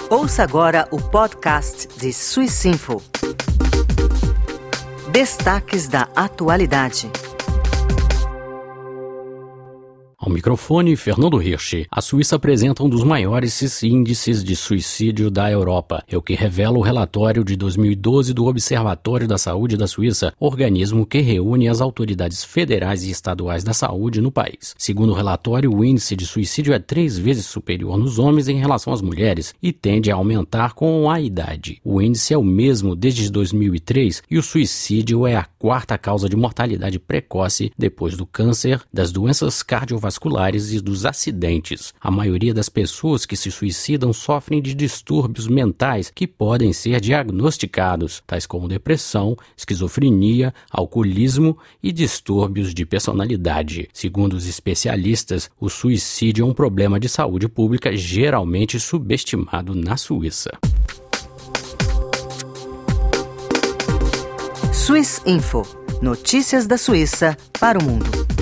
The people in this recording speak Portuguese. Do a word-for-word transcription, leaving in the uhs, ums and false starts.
Ouça agora o podcast de Suissinfo. Destaques da atualidade. Ao microfone, Fernando Hirsch. A Suíça apresenta um dos maiores índices de suicídio da Europa. É o que revela o relatório de dois mil e doze do Observatório da Saúde da Suíça, organismo que reúne as autoridades federais e estaduais da saúde no país. Segundo o relatório, o índice de suicídio é três vezes superior nos homens em relação às mulheres e tende a aumentar com a idade. O índice é o mesmo desde dois mil e três e o suicídio é a quarta causa de mortalidade precoce depois do câncer, das doenças cardiovasculares e dos acidentes. A maioria das pessoas que se suicidam sofrem de distúrbios mentais que podem ser diagnosticados, tais como depressão, esquizofrenia, alcoolismo e distúrbios de personalidade. Segundo os especialistas, o suicídio é um problema de saúde pública geralmente subestimado na Suíça. Suissinfo. Notícias da Suíça para o mundo.